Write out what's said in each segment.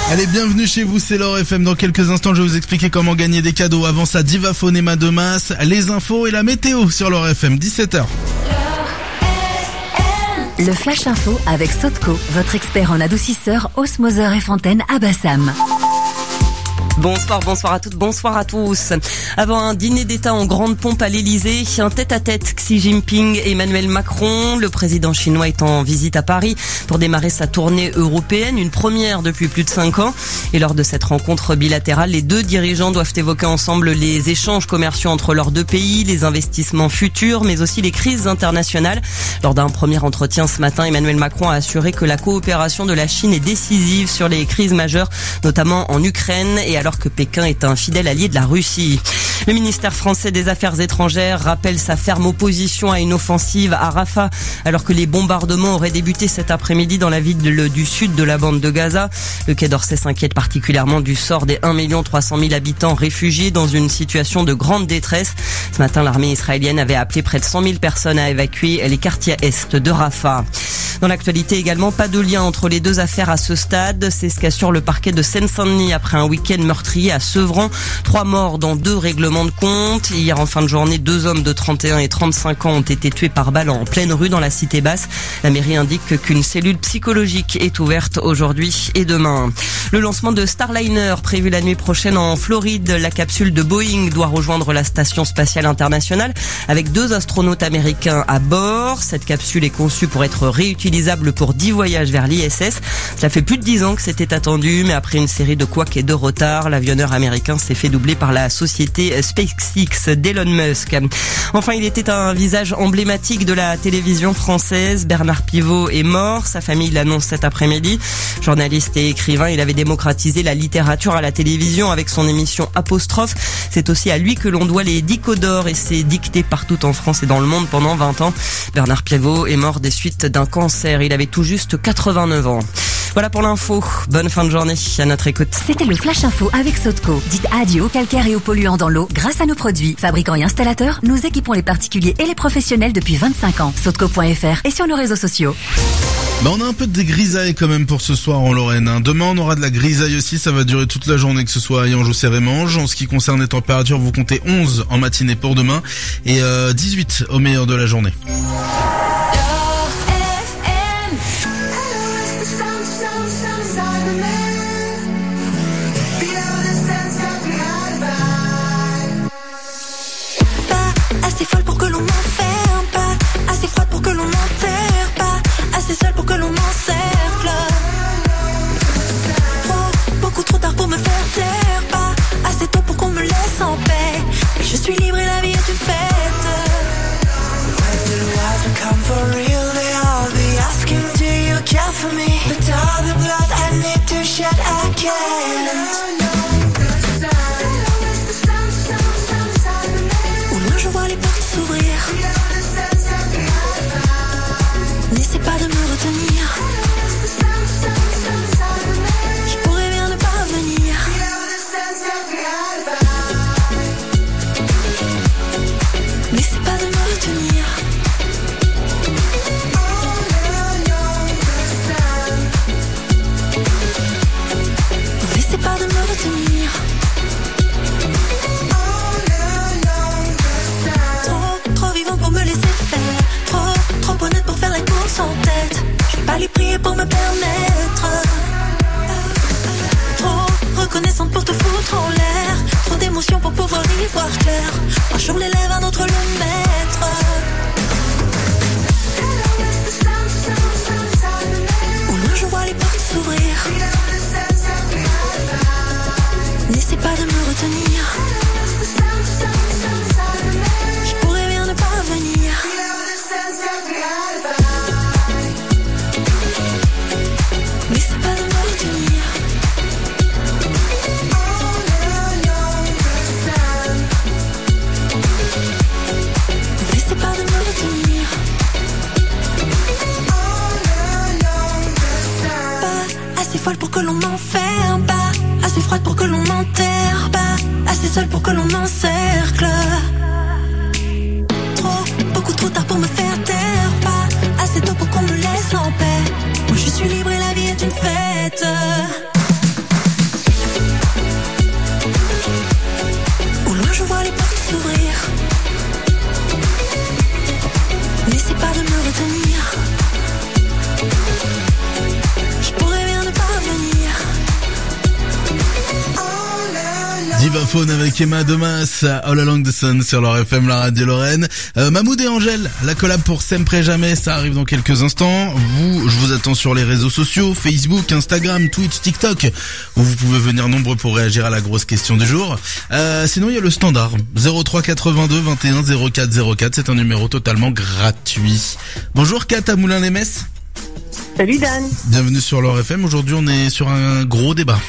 Allez, bienvenue chez vous, c'est Laure FM. Dans quelques instants, je vais vous expliquer comment gagner des cadeaux. Avant ça, Diva Phonema de Masse, les infos et la météo sur Laure FM, 17h. Le Flash Info avec Sotco, votre expert en adoucisseur, osmoseur et fontaine à Bassam. Bonsoir à toutes, bonsoir à tous. Avant un dîner d'État en grande pompe à l'Elysée, un tête-à-tête Xi Jinping et Emmanuel Macron. Le président chinois est en visite à Paris pour démarrer sa tournée européenne, une première depuis plus de 5 ans. Et lors de cette rencontre bilatérale, les deux dirigeants doivent évoquer ensemble les échanges commerciaux entre leurs deux pays, les investissements futurs, mais aussi les crises internationales. Lors d'un premier entretien ce matin, Emmanuel Macron a assuré que la coopération de la Chine est décisive sur les crises majeures, notamment en Ukraine, et alors que Pékin est un fidèle allié de la Russie. Le ministère français des Affaires étrangères rappelle sa ferme opposition à une offensive à Rafah, alors que les bombardements auraient débuté cet après-midi dans la ville du sud de la bande de Gaza. Le Quai d'Orsay s'inquiète particulièrement du sort des 1 300 000 habitants réfugiés dans une situation de grande détresse. Ce matin, l'armée israélienne avait appelé près de 100 000 personnes à évacuer les quartiers est de Rafah. Dans l'actualité également, pas de lien entre les deux affaires à ce stade. C'est ce qu'assure le parquet de Seine-Saint-Denis après un week-end meurtrier à Sevran. 3 morts dans 2 règlements de compte. Hier, en fin de journée, 2 hommes de 31 et 35 ans ont été tués par balle en pleine rue dans la cité basse. La mairie indique qu'une cellule psychologique est ouverte aujourd'hui et demain. Le lancement de Starliner prévu la nuit prochaine en Floride. La capsule de Boeing doit rejoindre la station spatiale internationale avec 2 astronautes américains à bord. Cette capsule est conçue pour être réutilisable pour 10 voyages vers l'ISS. Cela fait plus de 10 ans que c'était attendu, mais après une série de couacs et de retards, l'avionneur américain s'est fait doubler par la société SpaceX d'Elon Musk. Enfin, il était un visage emblématique de la télévision française. Bernard Pivot est mort. Sa famille l'annonce cet après-midi. Journaliste et écrivain, il avait démocratisé la littérature à la télévision avec son émission Apostrophe. C'est aussi à lui que l'on doit les Dicodores et ses dictées partout en France et dans le monde pendant 20 ans. Bernard Pivot est mort des suites d'un cancer. Il avait tout juste 89 ans. Voilà pour l'info. Bonne fin de journée à notre écoute. C'était le Flash Info avec Sotco. Dites adieu au calcaire et aux polluants dans l'eau grâce à nos produits. Fabricants et installateurs, nous équipons les particuliers et les professionnels depuis 25 ans. Sotco.fr et sur nos réseaux sociaux. On a un peu de grisaille quand même pour ce soir en Lorraine. Demain, on aura de la grisaille aussi. Ça va durer toute la journée, que ce soit à Yonge ou Cérémange. En ce qui concerne les températures, vous comptez 11 en matinée pour demain et 18 au meilleur de la journée. Assez folle pour que l'on m'enferme, pas assez froide pour que l'on m'enterre, pas assez seule pour que l'on m'encercle. Beaucoup trop tard pour me faire taire, pas assez tôt pour qu'on me laisse en paix. Mais je suis libre et la vie est une fête. When the lies will come for real, they all be asking, do you care for me? But all the blood I need to shed, I can't. Je vois les portes s'ouvrir. N'essaie pas de me retenir. Je pourrais bien ne pas venir. N'essaie pas de me retenir. N'essaie pas de me retenir. Pour me laisser faire, trop honnête pour faire la course en tête. Je vais pas lui prier pour me permettre. Trop reconnaissante pour te foutre en l'air. Trop d'émotions pour pouvoir y voir clair. Un jour l'élève, un autre le maître. Au loin je vois les portes s'ouvrir. N'essaie pas de me retenir. Pour que l'on m'enferme, pas assez froide pour que l'on m'enterre, pas assez seule pour que l'on m'encercle. Beaucoup trop tard pour me faire taire, pas assez tôt pour qu'on me laisse en paix. Moi je suis libre et la vie est une fête. Faune avec Emma Domas, All Along the Sun sur leur FM, la radio Lorraine. Mahmoud et Angèle, la collab pour Sempre Jamais, ça arrive dans quelques instants. Je vous attends sur les réseaux sociaux, Facebook, Instagram, Twitch, TikTok, où vous pouvez venir nombreux pour réagir à la grosse question du jour. Sinon, il y a le standard 03 82 21 04 04, c'est un numéro totalement gratuit. Bonjour Kat à Moulins-les-Messes. Salut Dan. Bienvenue sur leur FM. Aujourd'hui, on est sur un gros débat.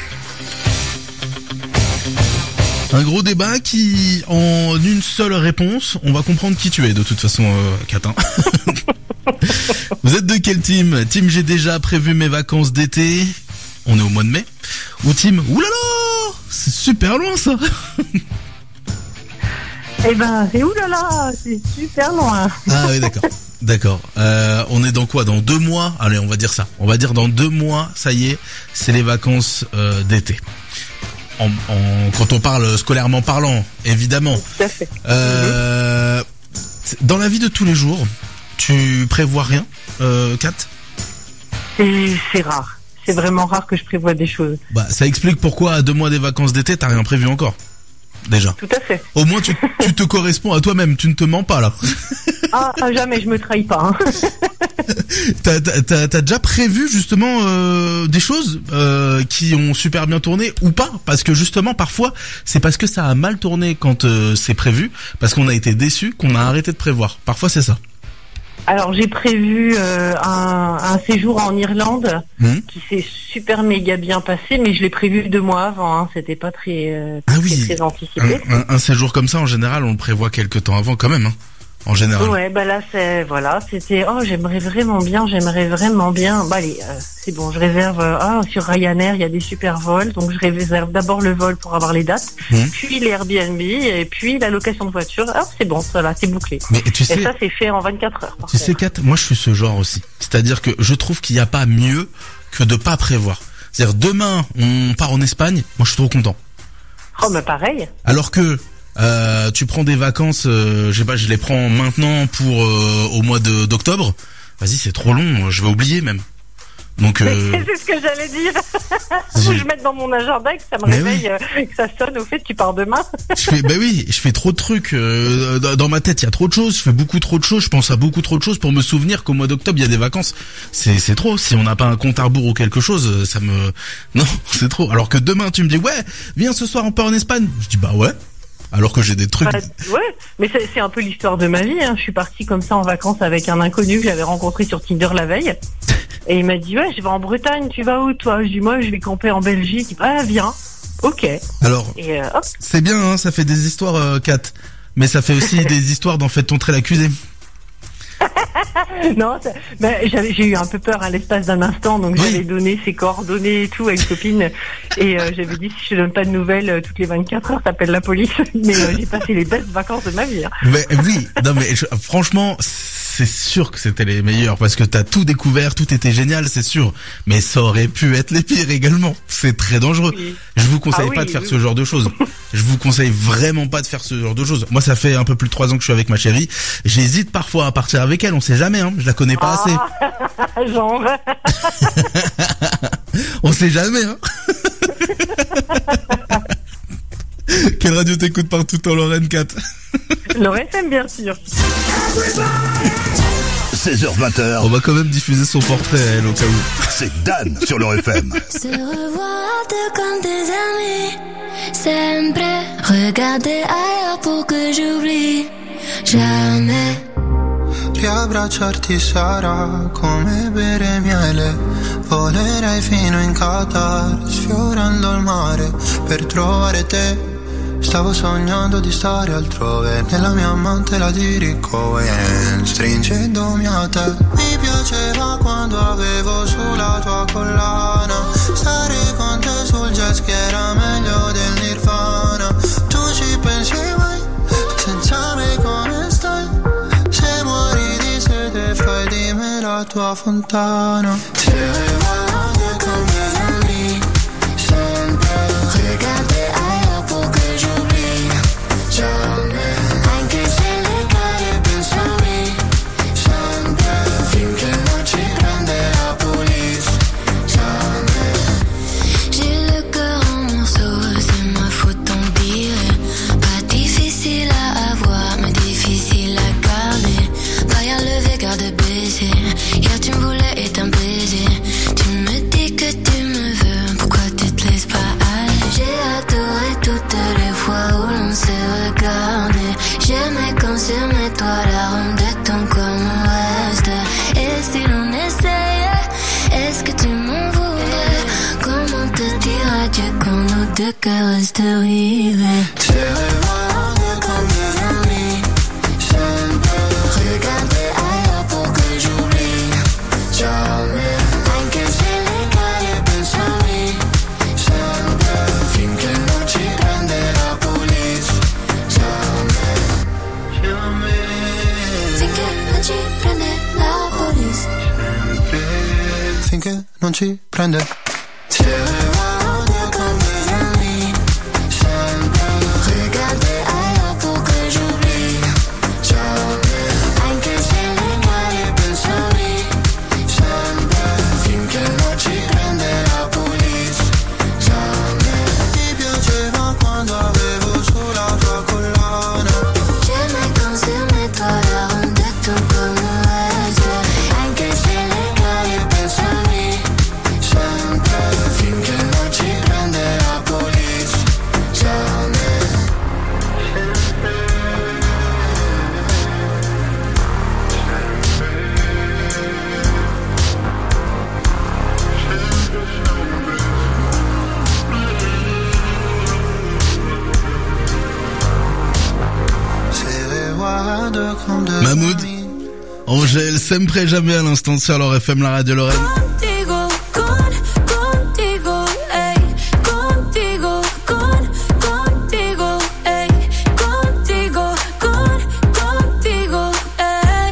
Un gros débat qui, en une seule réponse, on va comprendre qui tu es de toute façon, Catin. Vous êtes de quel team? Team j'ai déjà prévu mes vacances d'été, on est au mois de mai. Ou team, oulala, c'est super loin ça. Eh ben, c'est oulala, c'est super loin. Ah oui, d'accord. On est dans quoi? Dans 2 mois? Allez, on va dire ça. On va dire dans 2 mois, ça y est, c'est les vacances d'été. Quand on parle scolairement parlant, évidemment. Tout à fait. Dans la vie de tous les jours, tu prévois rien, Kat? C'est rare. C'est vraiment rare que je prévoie des choses. Bah, ça explique pourquoi à 2 mois des vacances d'été, t'as rien prévu encore. Déjà. Tout à fait. Au moins, tu te corresponds à toi-même, tu ne te mens pas là. Ah, jamais, je me trahis pas. Hein. T'as déjà prévu justement des choses qui ont super bien tourné ou pas? Parce que justement parfois c'est parce que ça a mal tourné quand c'est prévu, parce qu'on a été déçu qu'on a arrêté de prévoir. Parfois c'est ça. Alors j'ai prévu un séjour en Irlande qui s'est super méga bien passé, mais je l'ai prévu 2 mois avant. Hein. C'était pas très très anticipé. Un séjour comme ça en général on le prévoit quelques temps avant quand même. Hein. En général. Ouais, bah là c'était j'aimerais vraiment bien. Bah allez, c'est bon, je réserve sur Ryanair, il y a des super vols, donc je réserve d'abord le vol pour avoir les dates, puis les Airbnb et puis la location de voiture. Ah, c'est bon, voilà, c'est bouclé. Mais tu sais, et ça c'est fait en 24 heures. Tu sais Kat, moi je suis ce genre aussi. C'est-à-dire que je trouve qu'il n'y a pas mieux que de pas prévoir. C'est-à-dire demain, on part en Espagne, moi je suis trop content. Oh, mais pareil. Alors que tu prends des vacances, je les prends maintenant pour au mois d'octobre. Vas-y, c'est trop long, je vais oublier même. Donc c'est ce que j'allais dire. Faut que je mette dans mon agenda que ça me réveille, que ça sonne au fait que tu pars demain. Je fais trop de trucs dans ma tête, il y a trop de choses, je fais beaucoup trop de choses, je pense à beaucoup trop de choses pour me souvenir qu'au mois d'octobre il y a des vacances. C'est trop, si on n'a pas un compte à rebours ou quelque chose, non, c'est trop. Alors que demain tu me dis "Ouais, viens ce soir on part en Espagne." Je dis "Bah ouais." Alors que j'ai des trucs. Ouais, mais c'est un peu l'histoire de ma vie. Hein. Je suis partie comme ça en vacances avec un inconnu que j'avais rencontré sur Tinder la veille. Et il m'a dit "Ouais, je vais en Bretagne. Tu vas où toi?" Je dis "Moi, je vais camper en Belgique." "Ah, viens." Ok. Alors, c'est bien, hein, ça fait des histoires, Kat. Mais ça fait aussi des histoires d'en fait entrer l'accusé. Non, j'ai eu un peu peur à l'espace d'un instant, donc j'avais donné ses coordonnées et tout à une copine, et j'avais dit si je donne pas de nouvelles toutes les 24 heures, t'appelles la police. Mais j'ai passé les belles vacances de ma vie. Hein. Mais oui, non mais franchement, c'est sûr que c'était les meilleurs parce que t'as tout découvert, tout était génial, c'est sûr. Mais ça aurait pu être les pires également. C'est très dangereux. Oui. Je vous conseille pas de faire ce genre de choses. Je vous conseille vraiment pas de faire ce genre de choses. Moi, ça fait un peu plus de 3 ans que je suis avec ma chérie. J'hésite parfois à partir avec elle. On sait jamais, hein. Je la connais pas assez. Genre. On sait jamais, hein. Quelle radio t'écoutes partout en Lorraine, Kat? Lorraine, bien sûr. 16h20. On va quand même diffuser son portrait à elle au cas où. C'est Dan sur leur FM. Se revoir comme des amis, sempre regarder ailleurs pour que j'oublie jamais. Riabbracciarti sarà come bere miele, volerei fino in Qatar, sfiorando il mare per trovare te. Stavo sognando di stare altrove, nella mia mantela di Ricohen, stringendomi a te. Mi piaceva quando avevo sulla tua collana, stare con te sul jet ski era meglio del Nirvana. Tu ci pensi mai, senza me come stai? Se muori di sete fai di me la tua fontana. Se revoilà comme des amis, sempre regarder ailleurs pour que j'oublie jamais. Anche se le cade penso a me, sempre finché non ci prende la police, jamais. J'ai le cœur en morceaux, c'est ma faute, tant pis. cœur reste rivé. Je revois comme des amis. Je ne peux regarder ailleurs pour que j'oublie. Jamais. Anche se le cade pensami. Sempre. Finché non ci prende la police. Jamais. Finché non ci prende la police. Finché non ci prende. Je revois comme des amis. Sempre. Regarder ailleurs pour que j'oublie. Jamais. Anche se le cade pensami. Sempre. Finché non ci prende la police. Jamais. Ti piaceva quando avevo sulla tua collana. J'aimais quand sur mes toits la rondette tout comme l'ouest. Anche se le cade pensami. Sempre. Finché non ci prende la police. Jamais. Se guardo con des Mahmoud. amis. Angèle, sempre jamais à l'instant sur leur FM, la radio Lorraine. Contigo, contigo, ey. Contigo, contigo, ey. Contigo, contigo, ey.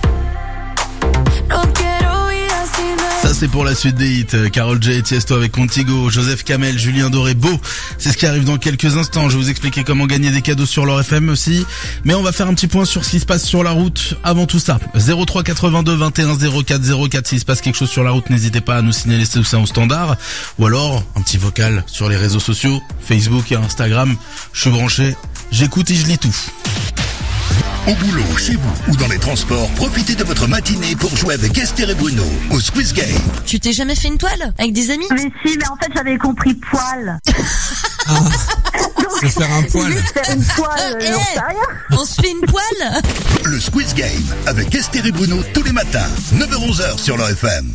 No quiero vida sin Ça c'est pour la suite des hits. Karol J et Tiesto avec Contigo, Joseph Kamel, Julien Doré, Beau. C'est ce qui arrive dans quelques instants. Je vais vous expliquer comment gagner des cadeaux sur leur FM aussi. Mais on va faire un petit point sur ce qui se passe sur la route. Avant tout ça, 03 82 21 04 04. S'il se passe quelque chose sur la route, n'hésitez pas à nous signaler ça au standard. Ou alors, un petit vocal sur les réseaux sociaux, Facebook et Instagram. Je suis branché, j'écoute et je lis tout. Au boulot, chez vous ou dans les transports, profitez de votre matinée pour jouer avec Esther et Bruno au Squeeze Game. Tu t'es jamais fait une toile avec des amis? Mais si, mais en fait j'avais compris poil. C'est faire un poil. Juste faire une poil, j'en sais rien. On se fait une poêle? Le Squeeze Game avec Esther et Bruno tous les matins, 9h-11h sur leur FM.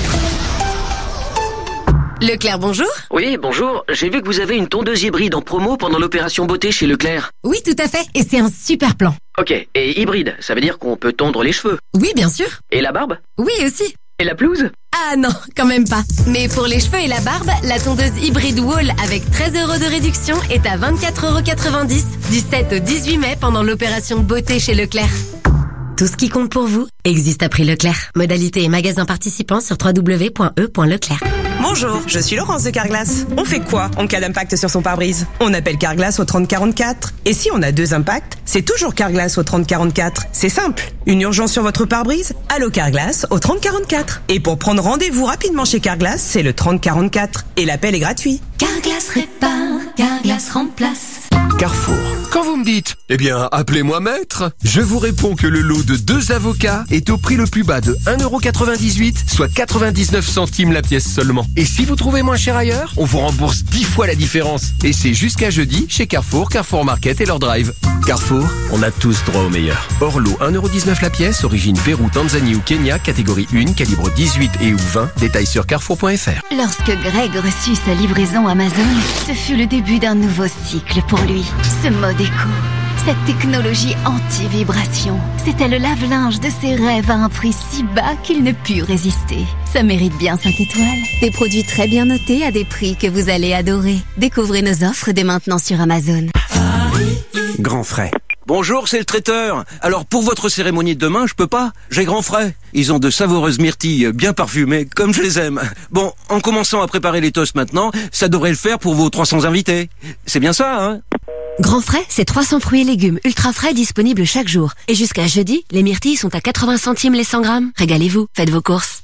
Leclerc, bonjour. Oui, bonjour. J'ai vu que vous avez une tondeuse hybride en promo pendant l'opération beauté chez Leclerc. Oui, tout à fait. Et c'est un super plan. Ok, et hybride, ça veut dire qu'on peut tondre les cheveux. Oui, bien sûr. Et la barbe? Oui, aussi. Et la pelouse? Ah non, quand même pas. Mais pour les cheveux et la barbe, la tondeuse hybride Wall avec 13 € de réduction est à 24,90 € du 7 au 18 mai pendant l'opération beauté chez Leclerc. Tout ce qui compte pour vous existe à prix Leclerc. Modalité et magasins participants sur www.e.leclerc. Bonjour, je suis Laurence de Carglass. On fait quoi en cas d'impact sur son pare-brise? On appelle Carglass au 3044. Et si on a 2 impacts, c'est toujours Carglass au 3044. C'est simple. Une urgence sur votre pare-brise? Allô Carglass au 3044. Et pour prendre rendez-vous rapidement chez Carglass, c'est le 3044. Et l'appel est gratuit. Carglass répare, Carglass remplace. Carrefour. Quand vous me dites, eh bien, appelez-moi maître, je vous réponds que le lot de 2 avocats est au prix le plus bas de 1,98 €, soit 99 centimes la pièce seulement. Et si vous trouvez moins cher ailleurs, on vous rembourse 10 fois la différence. Et c'est jusqu'à jeudi chez Carrefour, Carrefour Market et leur drive. Carrefour, on a tous droit au meilleur. Hors lot, 1,19 € la pièce, origine Pérou, Tanzanie ou Kenya, catégorie 1, calibre 18 et ou 20, détails sur carrefour.fr. Lorsque Greg reçut sa livraison Amazon, ce fut le début d'un nouveau cycle pour lui. Ce mode éco, cette technologie anti-vibration, c'était le lave-linge de ses rêves à un prix si bas qu'il ne put résister. Ça mérite bien 5 étoiles. Des produits très bien notés à des prix que vous allez adorer. Découvrez nos offres dès maintenant sur Amazon. Grand frais. Bonjour, c'est le traiteur. Alors pour votre cérémonie de demain, je peux pas. J'ai grand frais. Ils ont de savoureuses myrtilles bien parfumées, comme je les aime. Bon, en commençant à préparer les toasts maintenant, ça devrait le faire pour vos 300 invités. C'est bien ça, hein? Grand frais, c'est 300 fruits et légumes ultra frais disponibles chaque jour. Et jusqu'à jeudi, les myrtilles sont à 80 centimes les 100 grammes. Régalez-vous, faites vos courses.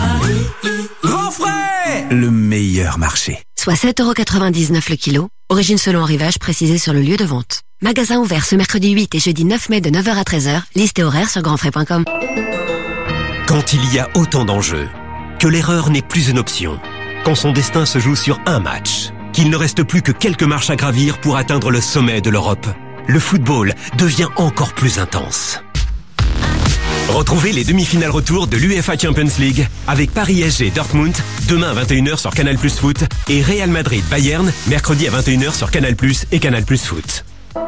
Grand frais! Le meilleur marché. Soit 7,99 € le kilo. Origine selon arrivage précisée sur le lieu de vente. Magasin ouvert ce mercredi 8 et jeudi 9 mai de 9h à 13h. Liste et horaire sur grandfrais.com. Quand il y a autant d'enjeux, que l'erreur n'est plus une option, quand son destin se joue sur un match, qu'il ne reste plus que quelques marches à gravir pour atteindre le sommet de l'Europe, le football devient encore plus intense. Retrouvez les demi-finales retour de l'UEFA Champions League avec Paris SG Dortmund demain à 21h sur Canal+ Foot et Real Madrid Bayern mercredi à 21h sur Canal+ et Canal+ Foot.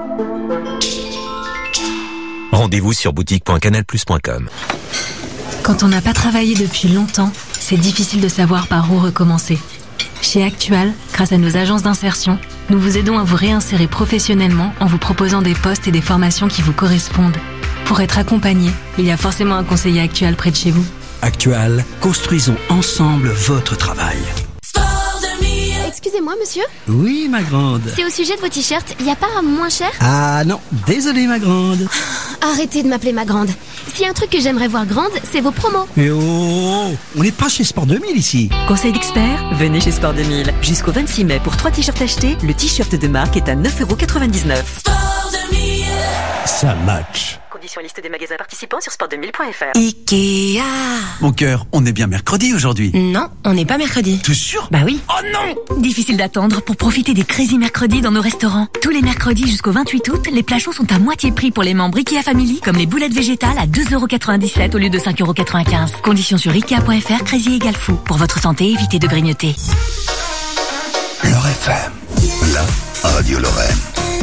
Rendez-vous sur boutique.canalplus.com. Quand on n'a pas travaillé depuis longtemps, c'est difficile de savoir par où recommencer. Chez Actual, grâce à nos agences d'insertion, nous vous aidons à vous réinsérer professionnellement en vous proposant des postes et des formations qui vous correspondent. Pour être accompagné, il y a forcément un conseiller Actual près de chez vous. Actual, construisons ensemble votre travail. Excusez-moi, monsieur. Oui, ma grande. C'est au sujet de vos t-shirts, y a pas un moins cher? Ah non, désolé, ma grande. Arrêtez de m'appeler ma grande. S'il y a un truc que j'aimerais voir grande, c'est vos promos. Mais oh, on n'est pas chez Sport 2000 ici. Conseil d'expert, venez chez Sport 2000. Jusqu'au 26 mai, pour 3 t-shirts achetés, le t-shirt de marque est à 9,99€. Sport 2000. Ça match. Conditions et liste des magasins participants sur sport2000.fr. Ikea. Mon cœur, on est bien mercredi aujourd'hui. Non, on n'est pas mercredi. T'es sûr? Bah oui. Oh non! Difficile d'attendre pour profiter des Crazy Mercredis dans nos restaurants. Tous les mercredis jusqu'au 28 août, les plats chauds sont à moitié prix pour les membres Ikea Family, comme les boulettes végétales à 2,97€ au lieu de 5,95€. Conditions sur Ikea.fr, Crazy égale fou. Pour votre santé, évitez de grignoter. Leur FM, la radio Lorraine.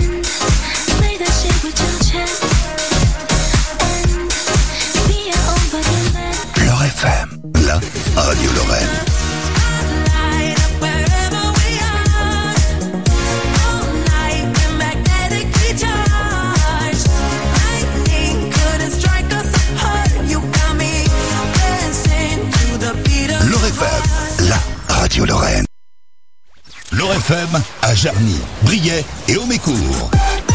Leur FM, la radio Lorraine. Leur FM, la radio Lorraine. Leur FM à Jarny, Briey et Aumécourt.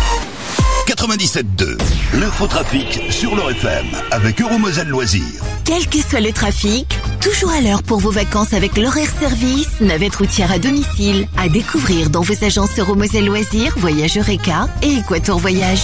97.2, l'infotrafic sur Leur FM avec Euromoselle Loisirs. Quel que soit le trafic, toujours à l'heure pour vos vacances avec l'horaire service, navette routière à domicile, à découvrir dans vos agences Euromoselle Loisirs, Voyage Eureka et Équateur Voyage.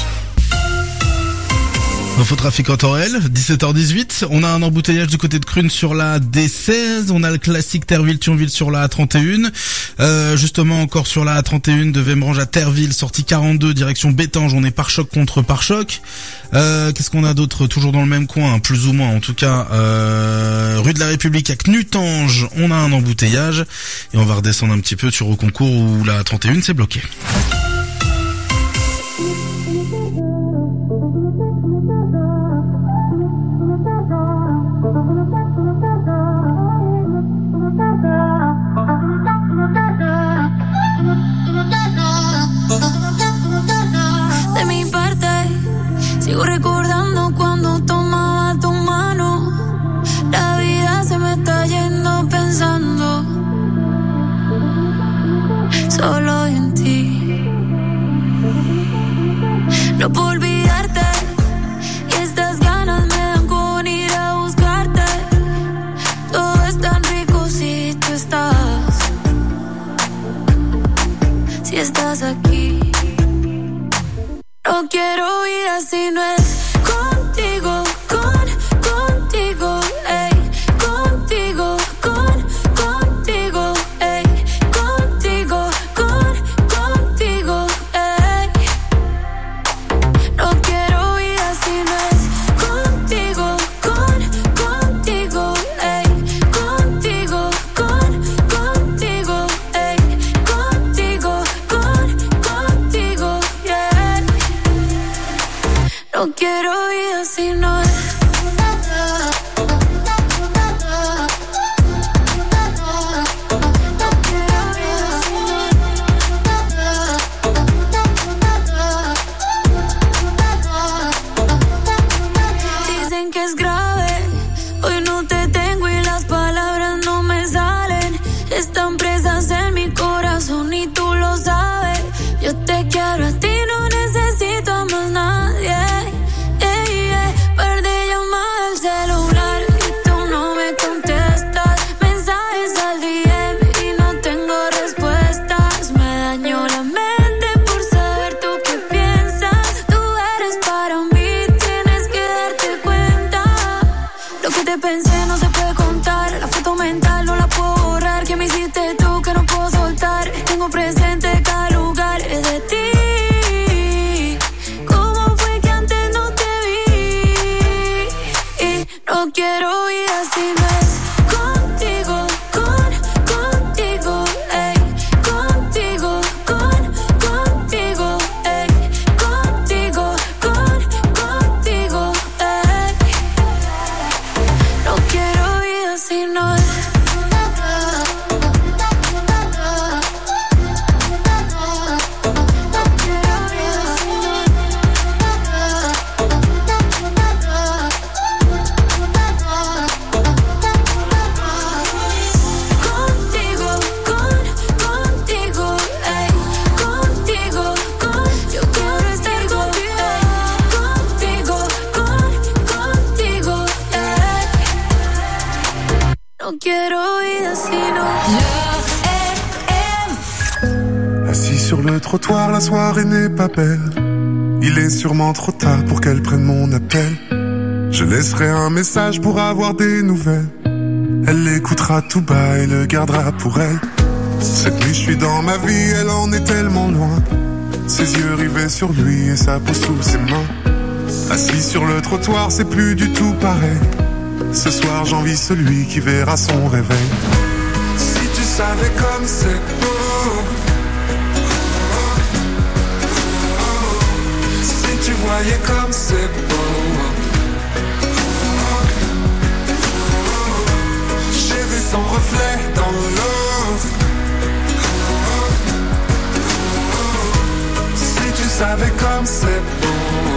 Infotrafic en temps réel, 17h18. On a un embouteillage du côté de Crune sur la D16. On a le classique Terville-Thionville sur la A31. Justement encore sur la A31 de Vemrange à Terville, sortie 42, direction Bétange. On est pare-choc contre pare-choc. Qu'est-ce qu'on a d'autre? Toujours dans le même coin, plus ou moins en tout cas. Rue de la République à Knutange, on a un embouteillage. Et on va redescendre un petit peu sur Auconcourt où la A31 s'est bloquée. De mi parte, sigo recordando cuando tomaba tu mano. La vida se me está yendo pensando solo en ti. No puedo olvidarte y estas ganas me dan con ir a buscarte. Todo es tan rico si tú estás, si estás aquí. No quiero ir así, no es contigo, contigo, ey, contigo, contigo, ey, contigo, contigo, ey. No quiero ir así, no es contigo, contigo, ey, contigo, contigo, ey, contigo, contigo, yeah. No quiero ir así, no es. Dicen que es grave, hoy no te tengo y las palabras no me salen. Están presas en mi corazón y tú lo sabes. Yo te quiero a ti, no necesito a más nadie. Perdí llamada al celular y tú no me contestas. Mensajes al DM y no tengo respuestas. Me dañó la mente por saber tú qué piensas. Tú eres para mí, tienes que darte cuenta. Lo que te pensé no se puede contar. La foto mental no la puedo borrar. Que me hiciste tú que no puedo soltar. Tengo presente cada lugar de ti. ¿Cómo fue que antes no te vi? No quiero vida si no es contigo, contigo, ey. Contigo, contigo, ey. Contigo, contigo, ey. No quiero vida si no es. Assis sur le trottoir, la soirée n'est pas belle. Il est sûrement trop tard pour qu'elle prenne mon appel. Je laisserai un message pour avoir des nouvelles. Elle l'écoutera tout bas et le gardera pour elle. Cette nuit je suis dans ma vie, elle en est tellement loin. Ses yeux rivés sur lui et sa peau sous ses mains. Assis sur le trottoir, c'est plus du tout pareil. Ce soir j'envie celui qui verra son réveil. Si tu savais comme c'est beau, si tu voyais comme c'est beau, j'ai vu son reflet dans l'eau. Si tu savais comme c'est beau.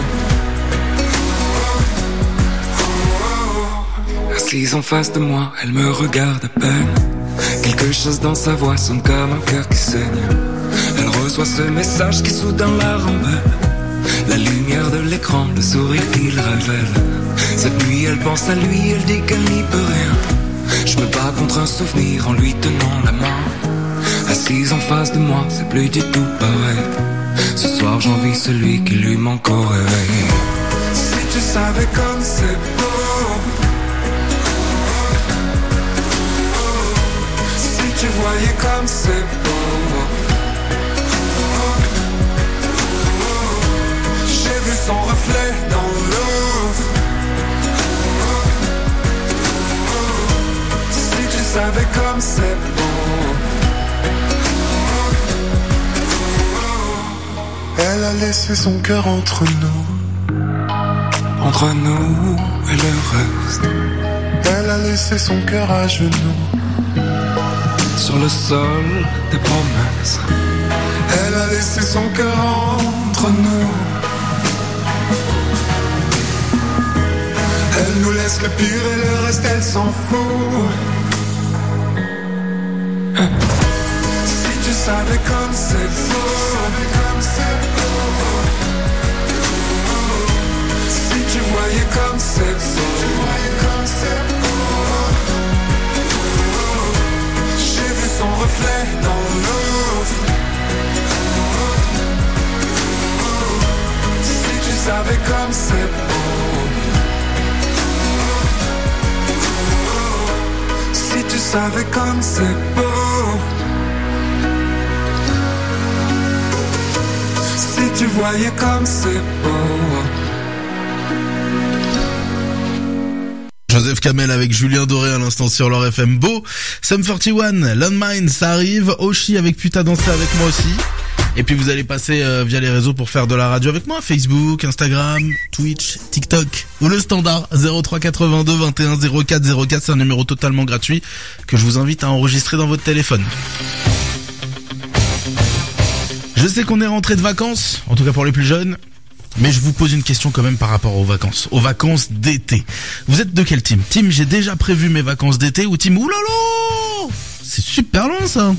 Assise en face de moi, elle me regarde à peine. Quelque chose dans sa voix sonne comme un cœur qui saigne. Elle reçoit ce message qui soudain la rembelle. La lumière de l'écran, le sourire qu'il révèle. Cette nuit elle pense à lui, elle dit qu'elle n'y peut rien. Je me bats contre un souvenir en lui tenant la main. Assise en face de moi, c'est plus du tout pareil. Ce soir j'envie celui qui lui manque au réveil. Si tu savais comme c'est beau, tu voyais comme c'est beau. J'ai vu son reflet dans l'eau. Si tu savais comme c'est beau. Elle a laissé son cœur entre nous et le reste. Elle a laissé son cœur à genoux sur le sol des promesses. Elle a laissé son cœur entre nous. Elle nous laisse le pire et le reste elle s'en fout. Si tu savais comme c'est beau, si tu voyais comme c'est beau. Son reflet dans l'eau. Si tu savais comme c'est beau. Si tu savais comme c'est beau. Si tu voyais comme c'est beau. Joseph Kamel avec Julien Doré à l'instant sur leur FM. Beau, Sum 41, Landmine, ça arrive. Oshi avec Putain danser avec moi aussi. Et puis vous allez passer via les réseaux pour faire de la radio avec moi. Facebook, Instagram, Twitch, TikTok ou le standard 03 82 21 04 04. C'est un numéro totalement gratuit que je vous invite à enregistrer dans votre téléphone. Je sais qu'on est rentré de vacances, en tout cas pour les plus jeunes. Mais je vous pose une question quand même par rapport aux vacances d'été. Vous êtes de quel team? Team j'ai déjà prévu mes vacances d'été ou team oulala, c'est super loin ça.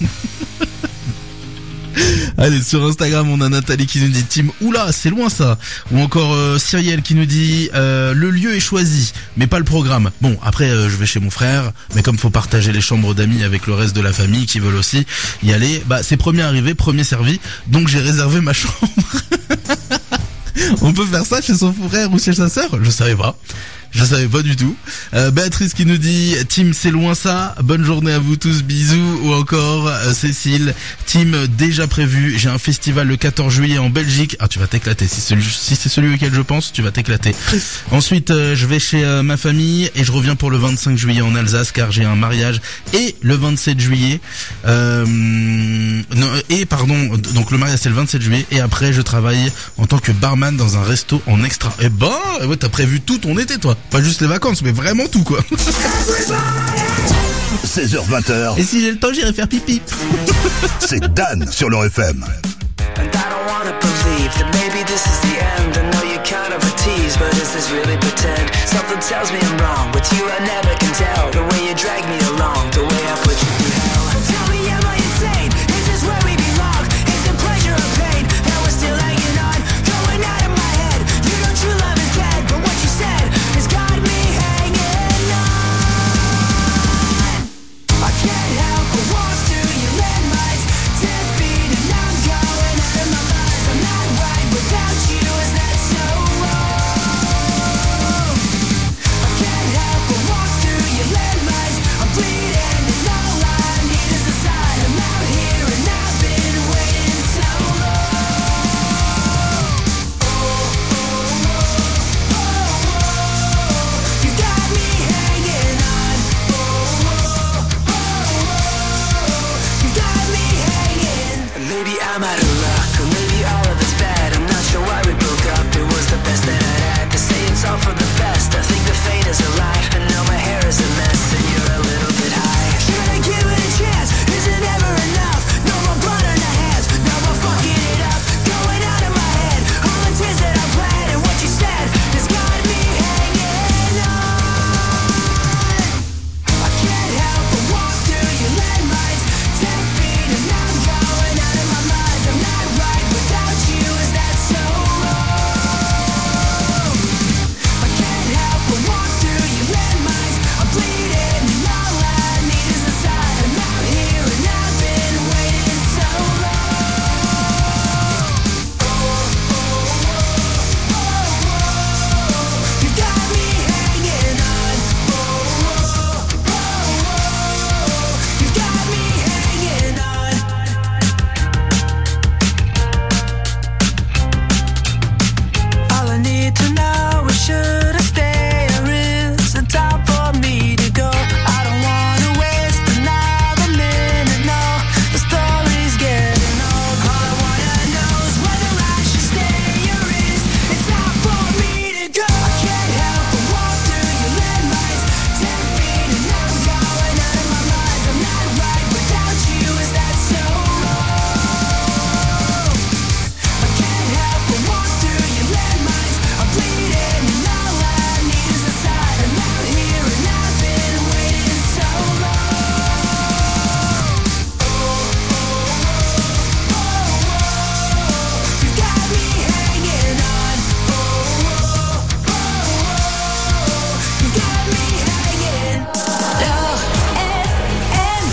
Allez, sur Instagram on a Nathalie qui nous dit team oula c'est loin ça. Ou encore Cyrielle qui nous dit le lieu est choisi mais pas le programme. Bon après je vais chez mon frère, mais comme faut partager les chambres d'amis avec le reste de la famille qui veulent aussi y aller, bah c'est premier arrivé premier servi, donc j'ai réservé ma chambre. On peut faire ça chez son frère ou chez sa sœur? Je savais pas. Je savais pas du tout. Béatrice qui nous dit Team c'est loin ça, bonne journée à vous tous, bisous. Ou encore Cécile, Team déjà prévu, j'ai un festival le 14 juillet en Belgique. Ah tu vas t'éclater, si c'est celui auquel je pense, tu vas t'éclater. Ensuite je vais chez ma famille et je reviens pour le 25 juillet en Alsace car j'ai un mariage. Et le 27 juillet donc le mariage c'est le 27 juillet et après je travaille en tant que barman dans un resto en extra. Eh ben ouais, t'as prévu tout ton été toi, pas juste les vacances mais vraiment tout quoi. 16h-20h. Et si j'ai le temps j'irai faire pipi. C'est Dan sur leur FM. Something tells me I'm wrong. With you I never can tell. The way you drag me along, the way I put you through hell. Tell me am I insane? Is this where we belong? Is it pleasure or pain that we're still hanging on? Going out of my head. You know true love is dead, but what you said has got me hanging on. I can't help but walk through your landmines. 10 feet and I'm going out of my mind. I'm not right without you. Is that so wrong? I'm out of luck, or maybe all of it's bad. I'm not sure why we broke up. It was the best that I had. To say it's all for the best. I think the fate is a lie. And now my hair is a mess, and you're a little bit high. Should I give it a chance? Is it ever enough? No more blood on the hands. Now I'm fucking it up. Going out of my head. All the tears that I bled and what you said has got me hanging on. I can't help but walk through your landmines. 10 feet and I'm going out of my mind. I'm not right without you, is that so wrong? I can't help but walk through your landmines. I'm bleeding and all I need is a sign. I'm out here and I've been waiting so long. You got me hanging on. You got me hanging on. All I need to know is should I stay or is it time for me to go? I don't wanna waste another minute, no. The story's getting old. All I wanna know is whether I should stay or is it time for me to go? I can't help but walk through your landmines. 10 feet and I'm going out of my mind. I'm not right without you, is that so wrong? I can't help but walk through your landmines. I'm bleeding and all I need is a sign. I'm out here and I've been waiting so long. You got me hanging on. You got me hanging. Love FM.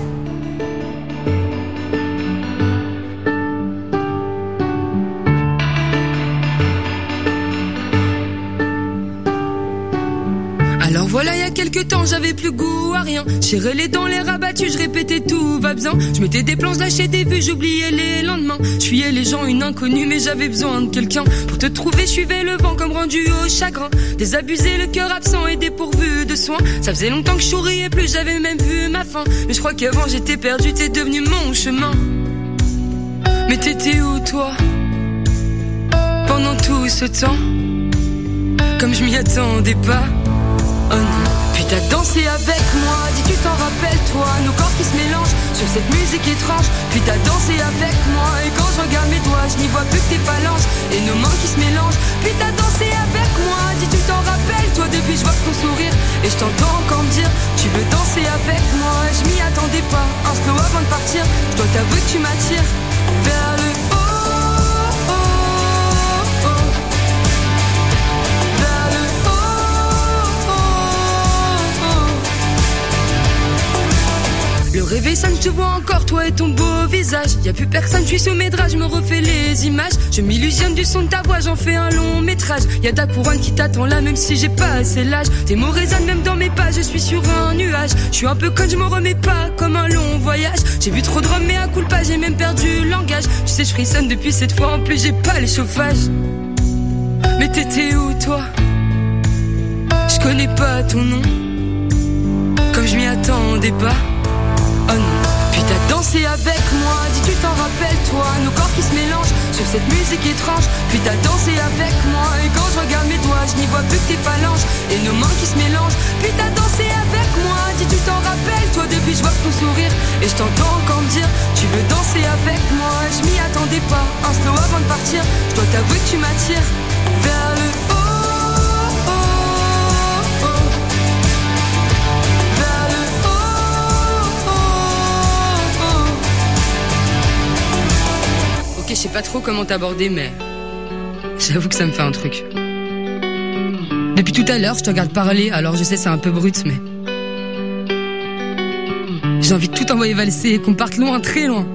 Alors voilà, il y a quelques temps, j'avais plus goût à rien. J'irais les dents, les rabattus, je répétais tout va bien. Je mettais des plans, lâchais des vues, j'oubliais les lendemains. Je fuyais les gens, une inconnue, mais j'avais besoin de quelqu'un. Pour te trouver, je suivais le vent comme rendu au chagrin. Désabusé, le cœur absent et dépourvu de soins. Ça faisait longtemps que je souriais plus, j'avais même vu ma fin. Mais je crois qu'avant j'étais perdu, t'es devenu mon chemin. Mais t'étais où toi? Pendant tout ce temps, comme je m'y attendais pas. Oh non. Puis t'as dansé avec moi, dis tu t'en rappelles toi. Nos corps qui se mélangent sur cette musique étrange. Puis t'as dansé avec moi et quand je regarde mes doigts, je n'y vois plus que tes phalanges et nos mains qui se mélangent. Puis t'as dansé avec moi, dis tu t'en rappelles toi. Depuis je vois ton sourire et je t'entends encore me dire tu veux danser avec moi. Je m'y attendais pas, un slow avant de partir. Je dois t'avouer que tu m'attires vers le haut. Le réveil sonne, je te vois encore, toi et ton beau visage. Y a plus personne, je suis sous mes draps, je me refais les images. Je m'illusionne du son de ta voix, j'en fais un long métrage. Y a ta couronne qui t'attend là, même si j'ai pas assez l'âge. Tes mots résonnent même dans mes pas, je suis sur un nuage. Je suis un peu conne, je m'en remets pas, comme un long voyage. J'ai bu trop de rhum, mais à coup pas, j'ai même perdu le langage. Tu sais, je frissonne depuis cette fois, en plus j'ai pas le chauffage. Mais t'étais où toi? Je connais pas ton nom, comme je m'y attendais pas. Oh non. Puis t'as dansé avec moi, dis tu t'en rappelles toi. Nos corps qui se mélangent sur cette musique étrange. Puis t'as dansé avec moi, et quand je regarde mes doigts, je n'y vois plus que tes phalanges et nos mains qui se mélangent. Puis t'as dansé avec moi, dis tu t'en rappelles toi. Depuis je vois ton sourire et je t'entends encore me dire tu veux danser avec moi. Je m'y attendais pas, un slow avant de partir. Je dois t'avouer que tu m'attires vers le haut. Ok, je sais pas trop comment t'aborder, mais j'avoue que ça me fait un truc. Depuis tout à l'heure, je te regarde parler, alors je sais c'est un peu brut, mais j'ai envie de tout envoyer valser et qu'on parte loin, très loin.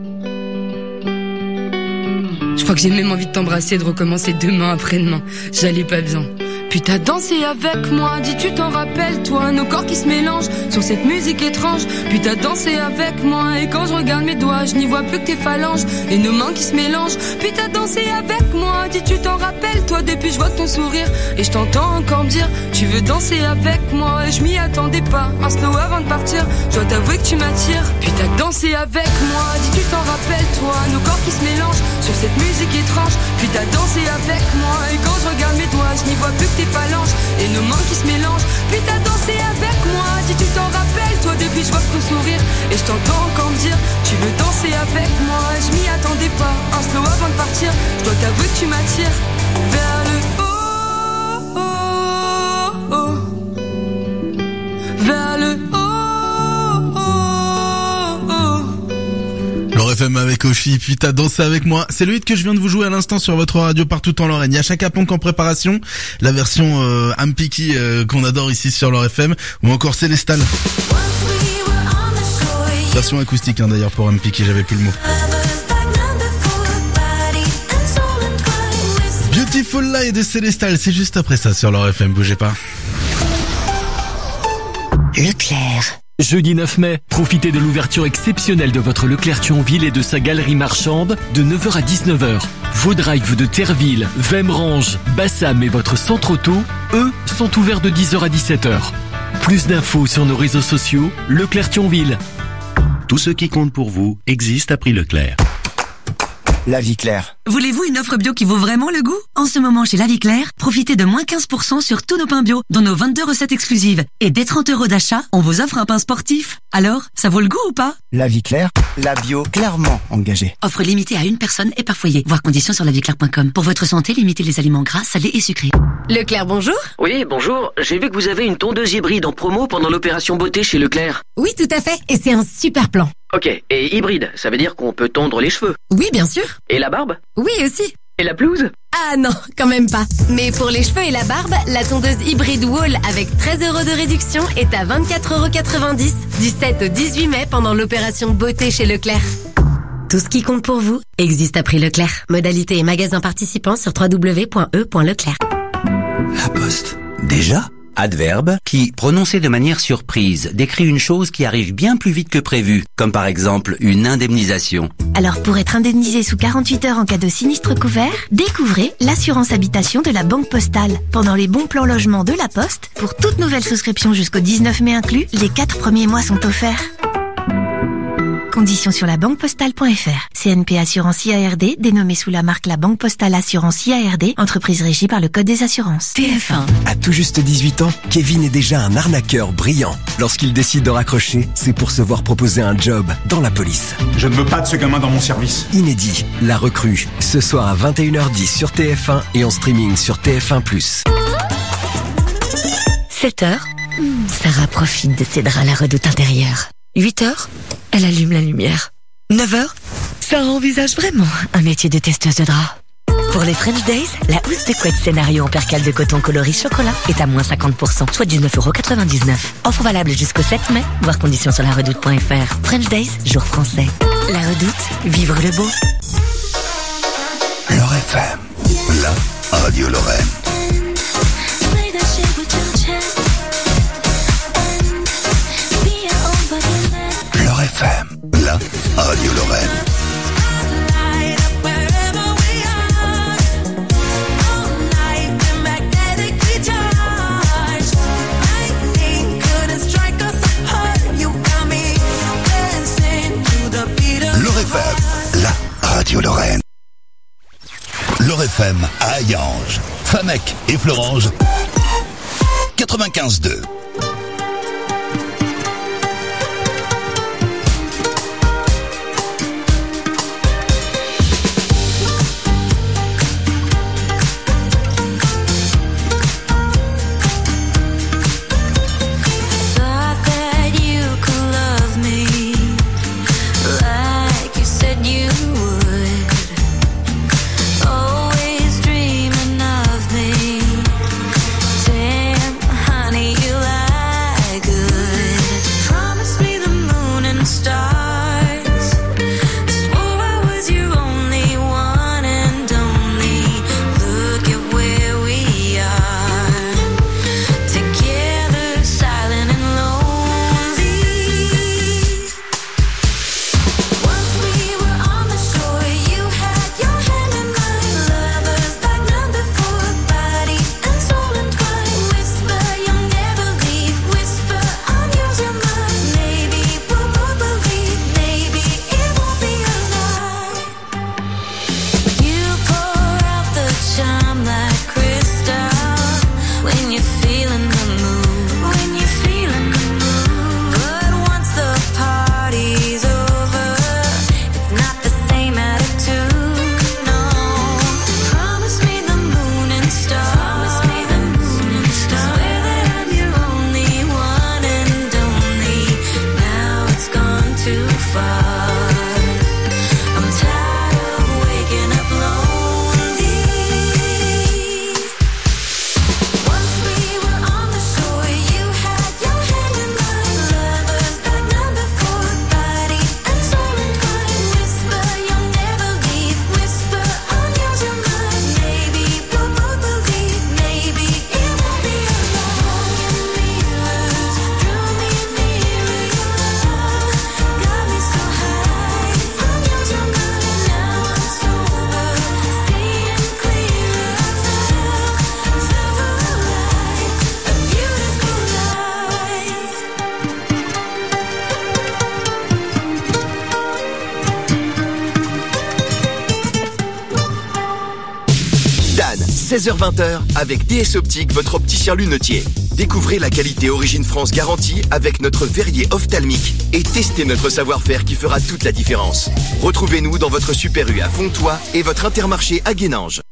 Je crois que j'ai même envie de t'embrasser et de recommencer demain après-demain. J'allais pas bien. Puis t'as dansé avec moi, dis tu t'en rappelles toi. Nos corps qui se mélangent sur cette musique étrange. Puis t'as dansé avec moi et quand je regarde mes doigts, je n'y vois plus que tes phalanges et nos mains qui se mélangent. Puis t'as dansé avec moi, dis tu t'en rappelles toi. Depuis je vois ton sourire et je t'entends encore me dire tu veux danser avec moi. Et je m'y attendais pas, un slow avant de partir. Je dois t'avouer que tu m'attires. Puis t'as dansé avec moi, dis tu t'en rappelles toi. Nos corps qui se mélangent sur cette musique étrange. Puis t'as dansé avec moi et quand je regarde mes doigts, je n'y vois plus que tes phalanges et nos mains qui se mélangent. Puis t'as dansé avec moi, dis tu t'en rappelles toi. Depuis je vois ton sourire et je t'entends encore me dire tu veux danser avec moi. Je m'y attendais pas, un slow avant de partir. Je dois t'avouer que tu m'attires vers le haut, vers le haut. L'Or FM avec Oshi, puis t'as dansé avec moi. C'est le hit que je viens de vous jouer à l'instant sur votre radio partout en Lorraine. Il y a Chaka Ponk en préparation, la version I'm Picky qu'on adore ici sur l'Or FM, ou encore Célestal. Version acoustique d'ailleurs pour I'm Picky, j'avais plus le mot. Beautiful Lie de Célestal, c'est juste après ça sur l'Or FM, bougez pas. Leclerc. Jeudi 9 mai, profitez de l'ouverture exceptionnelle de votre Leclerc Thionville et de sa galerie marchande de 9h à 19h. Vos drives de Terreville, Vemrange, Bassam et votre centre auto, eux, sont ouverts de 10h à 17h. Plus d'infos sur nos réseaux sociaux, Leclerc Thionville. Tout ce qui compte pour vous existe à prix Leclerc. La Vie Claire. Voulez-vous une offre bio qui vaut vraiment le goût? En ce moment, chez La Vie Claire, profitez de moins 15% sur tous nos pains bio, dont nos 22 recettes exclusives. Et dès 30 € d'achat, on vous offre un pain sportif. Alors, ça vaut le goût ou pas? La Vie Claire, la bio clairement engagée. Offre limitée à une personne et par foyer. Voir conditions sur laviclaire.com. Pour votre santé, limitez les aliments gras, salés et sucrés. Leclerc, bonjour. Oui, bonjour. J'ai vu que vous avez une tondeuse hybride en promo pendant l'opération beauté chez Leclerc. Oui, tout à fait. Et c'est un super plan. Ok, et hybride, ça veut dire qu'on peut tondre les cheveux. Oui, bien sûr. Et la barbe? Oui, aussi. Et la pelouse? Ah non, quand même pas. Mais pour les cheveux et la barbe, la tondeuse hybride Wall avec 13 € de réduction est à 24,90 € du 7 au 18 mai pendant l'opération beauté chez Leclerc. Tout ce qui compte pour vous existe à prix Leclerc. Modalité et magasin participants sur www.e.leclerc. La Poste. Déjà? Adverbe qui, prononcé de manière surprise, décrit une chose qui arrive bien plus vite que prévu, comme par exemple une indemnisation. Alors pour être indemnisé sous 48 heures en cas de sinistre couvert, découvrez l'assurance habitation de la Banque Postale. Pendant les bons plans logement de la Poste, pour toute nouvelle souscription jusqu'au 19 mai inclus, les 4 premiers mois sont offerts. Conditions sur labanquepostale.fr. CNP Assurance IARD, dénommée sous la marque La Banque Postale Assurance IARD, entreprise régie par le Code des assurances. TF1. À tout juste 18 ans, Kevin est déjà un arnaqueur brillant. Lorsqu'il décide de raccrocher, c'est pour se voir proposer un job dans la police. Je ne veux pas de ce gamin dans mon service. Inédit, La Recrue, ce soir à 21h10 sur TF1 et en streaming sur TF1+. 7h, Sarah profite de ses draps à la redoute intérieure. 8h, elle allume la lumière. 9h, Sarah envisage vraiment un métier de testeuse de draps. Pour les French Days, la housse de couette scénario en percale de coton coloris chocolat est à moins 50%, soit 19,99€. Offre valable jusqu'au 7 mai, voir conditions sur laredoute.fr. French Days, jour français. La Redoute, vivre le beau. L'Or FM, la radio Lorraine. L'Or FM, la radio Lorraine. L'Or FM, la radio Lorraine. L'Or FM à Hayange, Famec et Florange, 95.2. Dan, 16h-20h, avec DS Optique, votre opticien lunetier. Découvrez la qualité Origine France garantie avec notre verrier ophtalmique et testez notre savoir-faire qui fera toute la différence. Retrouvez-nous dans votre Super U à Fontoy et votre Intermarché à Guénange.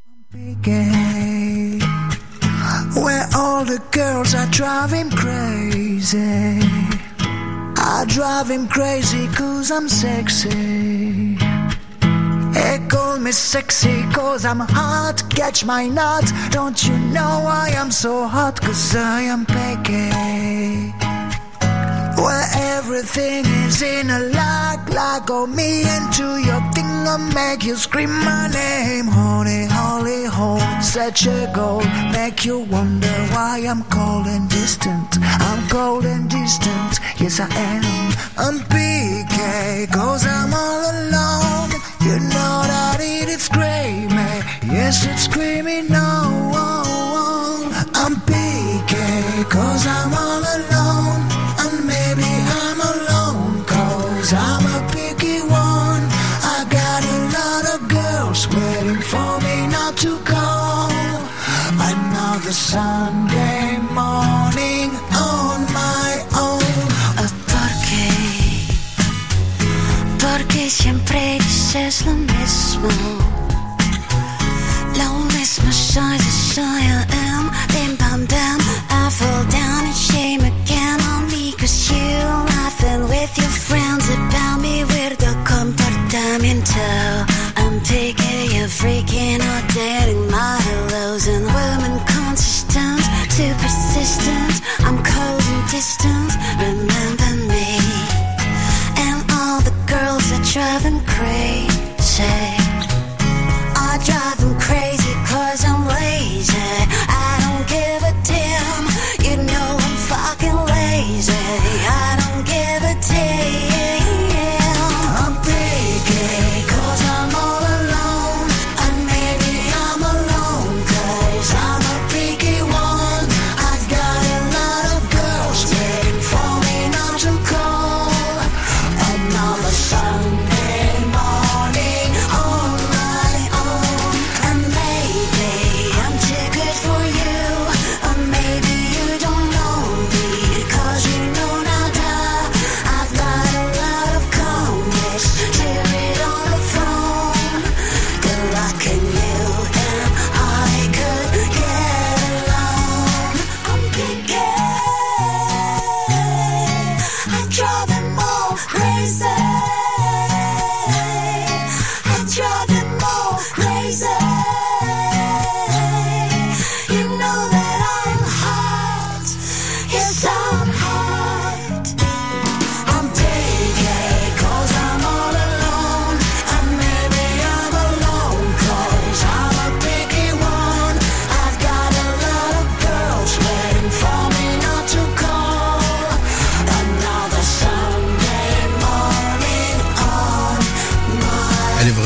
Where all the girls are driving crazy. I drive him crazy 'cause I'm sexy. They call me sexy 'cause I'm hot. Catch my nut. Don't you know I am so hot 'cause I am picky. Where everything is in a lock go me into your thing and make you scream my name. Honey, holy hole, such a goal. Make you wonder why I'm cold and distant. I'm cold and distant, yes I am. I'm PK, 'cause I'm all alone. You know that it's screaming, yes it's screaming no. I'm PK, 'cause I'm all alone. And maybe I'm alone 'cause I'm a picky one. I got a lot of girls waiting for me not to call. Another Sunday morning on my own. Porque siempre dices lo mismo. Lo mismo soy, I am. Bim bam bam, I fall down and shame again on me 'cause you laughing with your friends about me weirdo comportamiento. I'm taking you freaking all day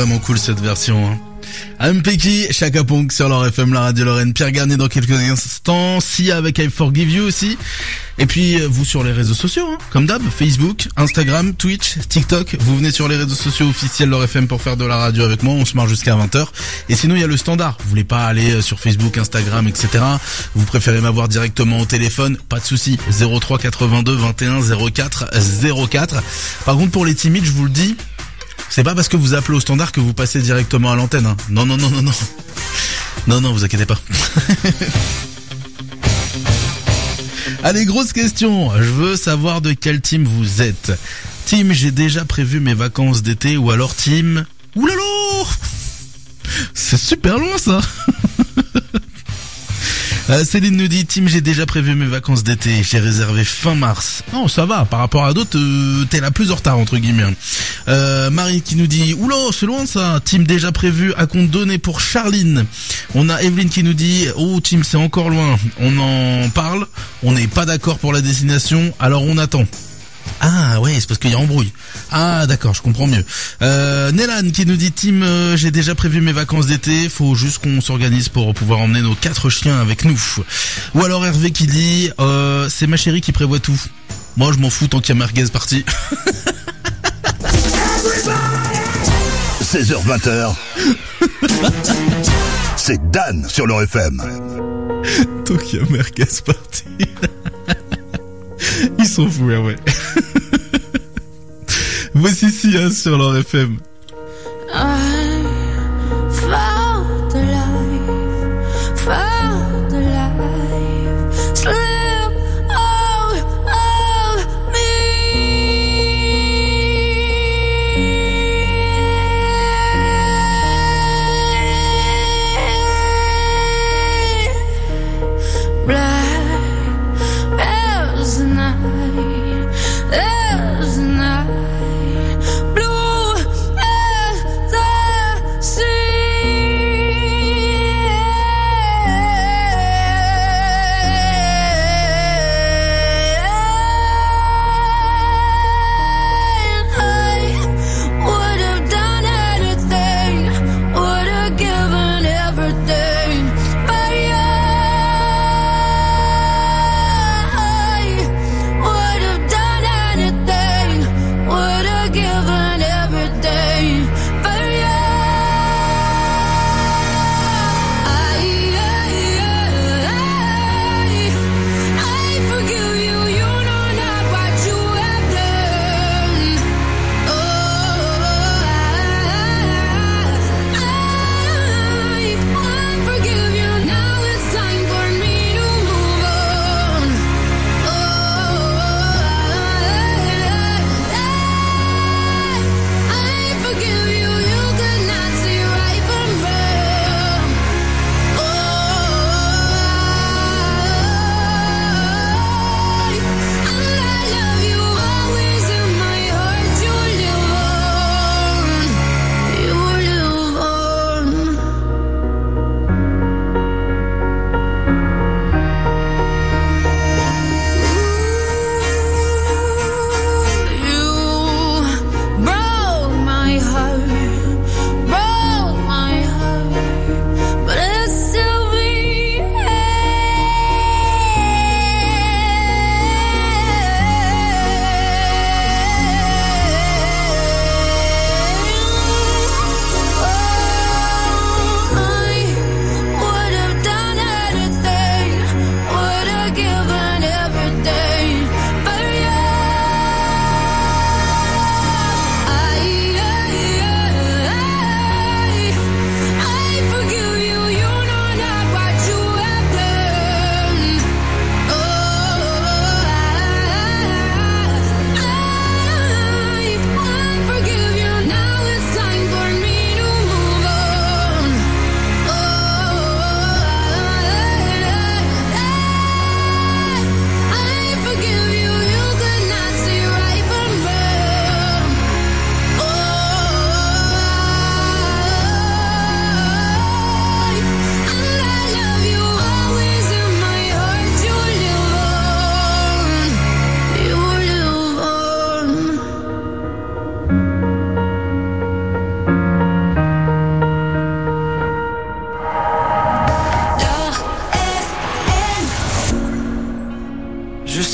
vraiment cool cette version, hein. Ampeki, Chaka Ponk sur leur FM, la radio Lorraine. Pierre Garnier dans quelques instants. Sia avec I Forgive You aussi. Et puis vous sur les réseaux sociaux, hein, comme d'hab, Facebook, Instagram, Twitch, TikTok. Vous venez sur les réseaux sociaux officiels leur FM pour faire de la radio avec moi. On se marre jusqu'à 20h. Et sinon il y a le standard. Vous voulez pas aller sur Facebook, Instagram, etc. Vous préférez m'avoir directement au téléphone, pas de souci. 03 82 21 04 04. Par contre pour les timides, je vous le dis, c'est pas parce que vous appelez au standard que vous passez directement à l'antenne, hein. Non. Non, vous inquiétez pas. Allez, grosse question. Je veux savoir de quel team vous êtes. Team, j'ai déjà prévu mes vacances d'été, ou alors team... Oulala, c'est super loin ça. Céline nous dit, team, j'ai déjà prévu mes vacances d'été, j'ai réservé fin mars. Non, ça va, par rapport à d'autres, t'es la plus en retard, entre guillemets. Marie qui nous dit, oula, c'est loin ça, team déjà prévu, à compte donné pour Charline. On a Evelyne qui nous dit, oh team, c'est encore loin, on en parle, on n'est pas d'accord pour la destination, alors on attend. Ah ouais, c'est parce qu'il y a embrouille. Ah d'accord, je comprends mieux. Nélan qui nous dit, team, j'ai déjà prévu mes vacances d'été, faut juste qu'on s'organise pour pouvoir emmener nos 4 chiens avec nous. Ou alors Hervé qui dit, c'est ma chérie qui prévoit tout. Moi je m'en fous tant qu'il y a merguez parti. 16h20. C'est Dan sur leur FM. Tant qu'il y a merguez parti. Ils sont fous, hein, ouais. Voici Sia sur leur FM. Blue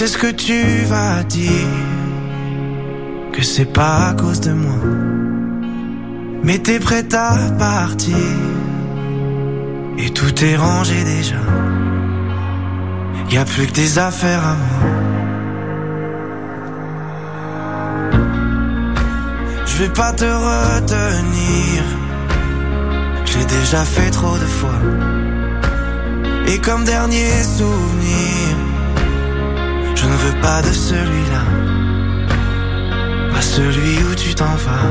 ce que tu vas dire, que c'est pas à cause de moi. Mais t'es prête à partir, et tout est rangé déjà. Y'a plus que tes affaires à moi. Je vais pas te retenir, j'ai déjà fait trop de fois. Et comme dernier souvenir, je ne veux pas de celui-là, pas celui où tu t'en vas.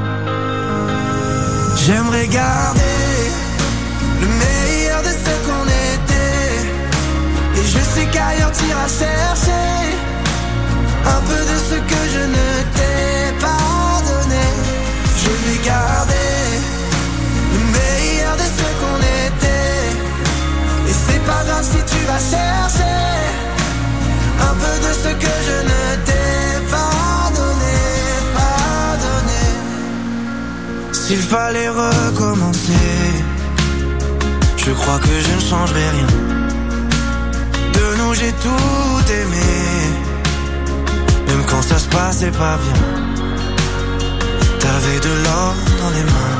J'aimerais garder le meilleur de ce qu'on était, et je sais qu'ailleurs t'iras chercher un peu de ce que je ne t'ai pas donné. Je vais garder le meilleur de ce qu'on était, et c'est pas grave si tu vas chercher un peu de ce que je ne t'ai pas donné, pas donné. S'il fallait recommencer, je crois que je ne changerai rien. De nous j'ai tout aimé, même quand ça se passait pas bien. T'avais de l'or dans les mains.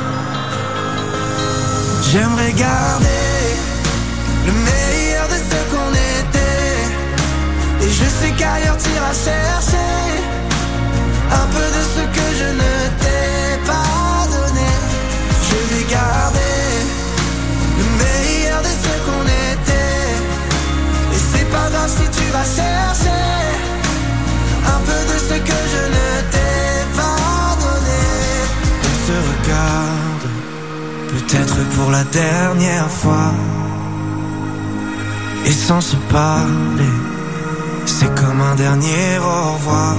J'aimerais garder le meilleur de ce qu'on était, et je sais qu'ailleurs t'iras chercher un peu de ce que je ne t'ai pas donné. Je vais garder le meilleur de ce qu'on était, et c'est pas grave si tu vas chercher un peu de ce que je ne t'ai pas donné. On se regarde, peut-être pour la dernière fois, et sans se parler, c'est comme un dernier au revoir.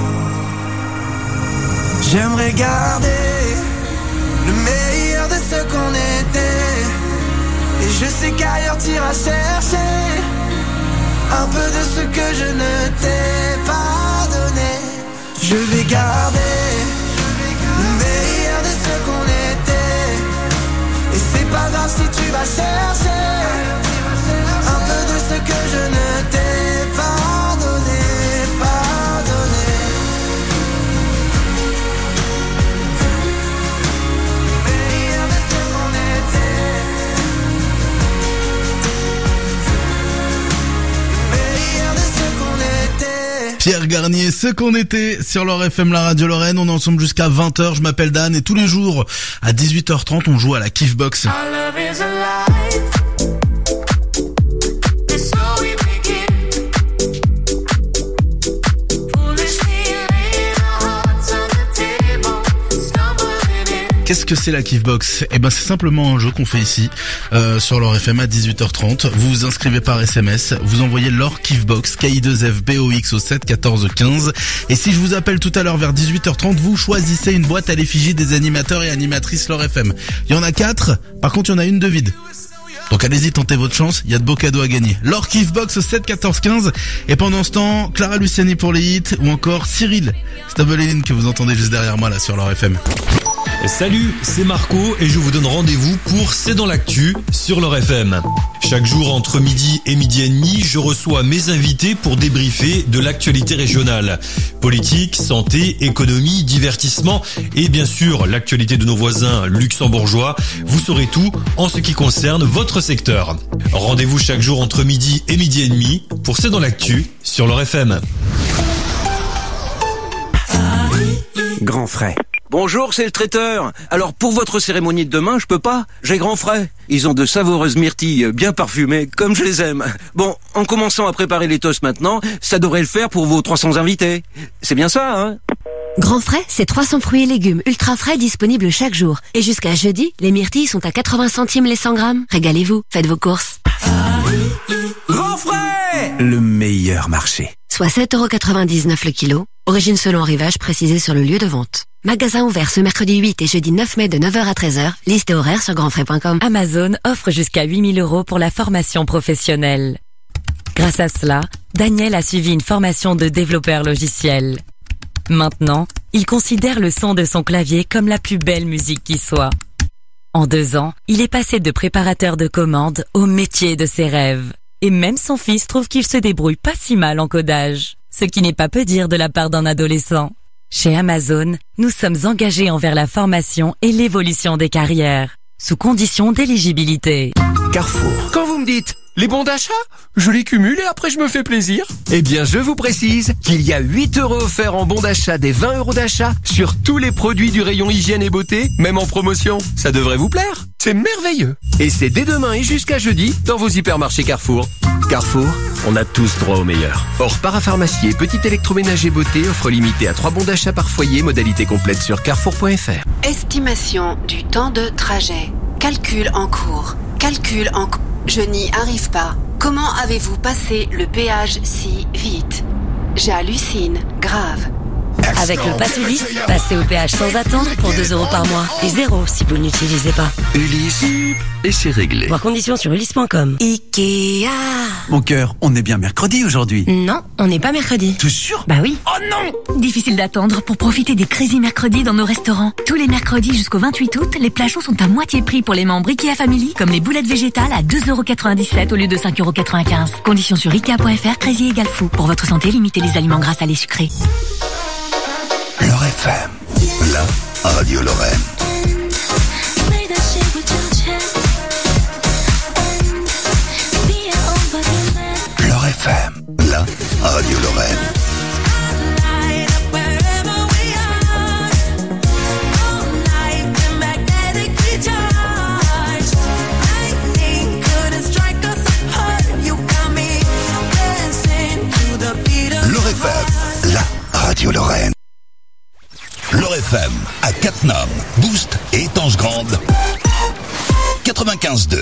J'aimerais garder le meilleur de ce qu'on était, et je sais qu'ailleurs t'iras chercher un peu de ce que je ne t'ai pas donné. Je vais garder le meilleur de ce qu'on était, et c'est pas grave si tu vas chercher un peu de ce que je ne t'ai pas donné, pas donné. Le meilleur de ce qu'on était, le meilleur de ce qu'on était. Pierre Garnier, ce qu'on était sur leur FM, la radio Lorraine. On est ensemble jusqu'à 20h. Je m'appelle Dan, et tous les jours à 18h30 on joue à la Kiffbox. Qu'est-ce que c'est la Kiffbox? Eh ben c'est simplement un jeu qu'on fait ici sur leur FM à 18h30. Vous vous inscrivez par SMS, vous envoyez leur Kiffbox KI2FBOX au 7 14 15, et si je vous appelle tout à l'heure vers 18h30, vous choisissez une boîte à l'effigie des animateurs et animatrices leur FM. Il y en a 4, par contre il y en a une de vide. Donc allez-y, tentez votre chance, il y a de beaux cadeaux à gagner. Leur Kiffbox au 7 14 15, et pendant ce temps, Clara Luciani pour les hits, ou encore Cyril Stabeline que vous entendez juste derrière moi là sur leur FM. Salut, c'est Marco et je vous donne rendez-vous pour C'est dans l'actu sur leur FM. Chaque jour entre midi et midi et demi, je reçois mes invités pour débriefer de l'actualité régionale. Politique, santé, économie, divertissement et bien sûr l'actualité de nos voisins luxembourgeois. Vous saurez tout en ce qui concerne votre secteur. Rendez-vous chaque jour entre midi et midi et demi pour C'est dans l'actu sur leur FM. Grand frais. Bonjour, c'est le traiteur. Alors pour votre cérémonie de demain, je peux pas. J'ai grand frais. Ils ont de savoureuses myrtilles bien parfumées, comme je les aime. Bon, en commençant à préparer les toasts maintenant, ça devrait le faire pour vos 300 invités. C'est bien ça, hein? Grand frais, c'est 300 fruits et légumes ultra frais disponibles chaque jour. Et jusqu'à jeudi, les myrtilles sont à 80 centimes les 100 grammes. Régalez-vous, faites vos courses. Grand frais! Le meilleur marché. Soit 7,99€ le kilo. Origine selon arrivage précisé sur le lieu de vente. Magasin ouvert ce mercredi 8 et jeudi 9 mai de 9h à 13h. Liste et horaire sur grandfrais.com. Amazon offre jusqu'à 8 000 € pour la formation professionnelle. Grâce à cela, Daniel a suivi une formation de développeur logiciel. Maintenant, il considère le son de son clavier comme la plus belle musique qui soit. En 2 ans, il est passé de préparateur de commandes au métier de ses rêves. Et même son fils trouve qu'il se débrouille pas si mal en codage. ce qui n'est pas peu dire de la part d'un adolescent. Chez Amazon, nous sommes engagés envers la formation et l'évolution des carrières, sous condition d'éligibilité. Carrefour. Quand vous me dites les bons d'achat, je les cumule et après je me fais plaisir. Eh bien, je vous précise qu'il y a 8 € offerts en bons d'achat des 20 € d'achat sur tous les produits du rayon hygiène et beauté, même en promotion. Ça devrait vous plaire. C'est merveilleux. Et c'est dès demain et jusqu'à jeudi dans vos hypermarchés Carrefour. Carrefour, on a tous droit au meilleur. Hors parapharmacie et petit électroménager beauté, offre limitée à 3 bons d'achat par foyer, modalité complète sur carrefour.fr. Estimation du temps de trajet. Calcul en cours. Calcul en cours. Je n'y arrive pas. Comment avez-vous passé le péage si vite? J'hallucine. Grave. Avec le Pass Ulysse, passez au péage sans attendre pour 2 € par mois. Et 0 si vous ne l'utilisez pas. Ulysse, et c'est réglé. Voir conditions sur ulysse.com. Ikea. Mon cœur, on est bien mercredi aujourd'hui. Non, on n'est pas mercredi. T'es sûr? Bah oui. Oh non! Difficile d'attendre pour profiter des Crazy Mercredis dans nos restaurants. Tous les mercredis jusqu'au 28 août, les plats chauds sont à moitié prix pour les membres Ikea Family, comme les boulettes végétales à 2,97 € au lieu de 5,95 €. Conditions sur Ikea.fr, Crazy égale fou. Pour votre santé, limitez les aliments gras, salés, sucrés. Lore FM, la radio Lorraine. Lore FM, la radio Lorraine. Lore FM, la radio Lorraine. Lore FM à Cattenom, Boost et Étanche Grande 95.2.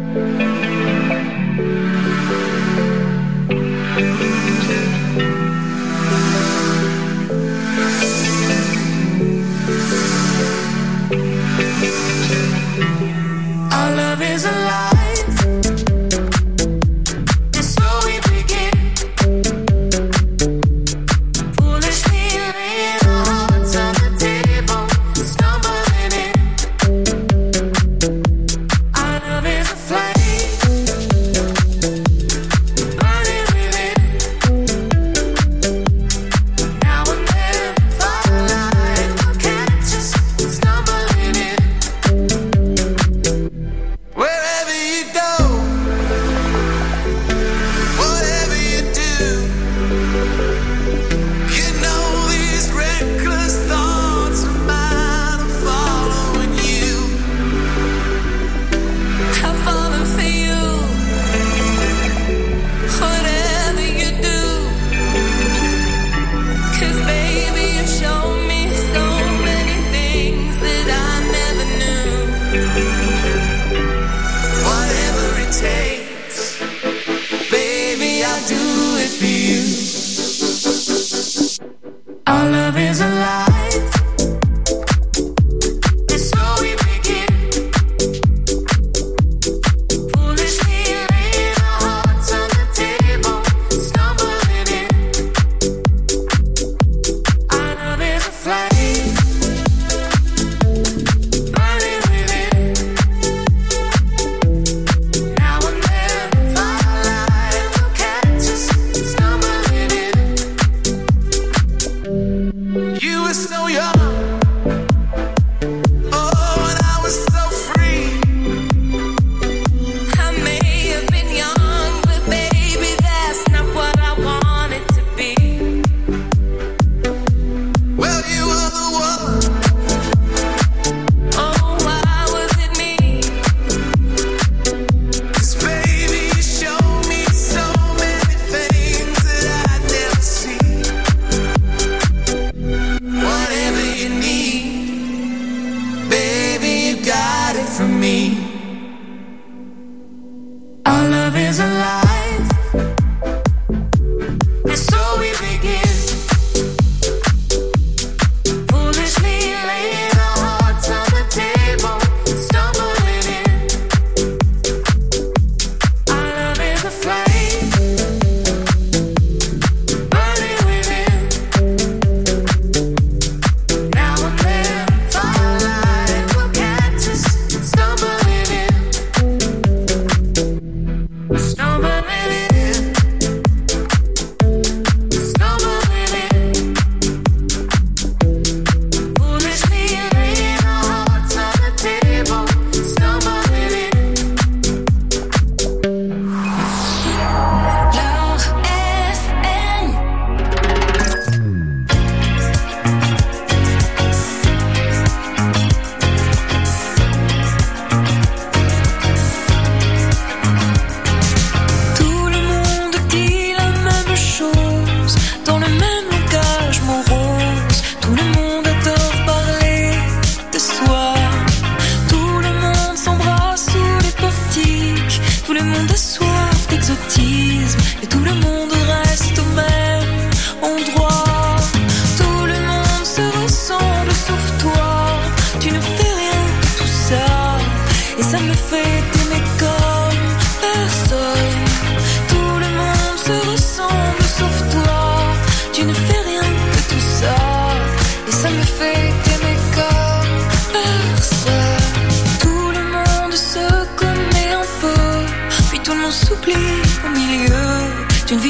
Our love is alive. You were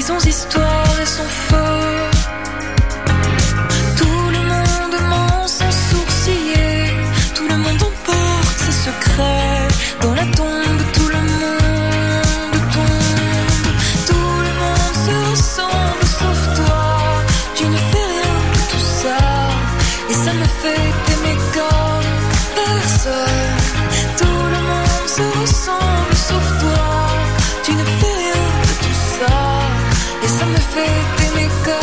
trahisons, histoires et son feu. Tout le monde ment sans sourciller, tout le monde emporte ses secrets. Dans la tombe, tout le monde tombe. Tout le monde se ressemble sauf toi. Tu ne fais rien de tout ça, et ça me fait t'aimer comme personne. Tout le monde se ressemble sauf toi. Tu ne fais rien de tout ça, et ça me fait t'aimer comme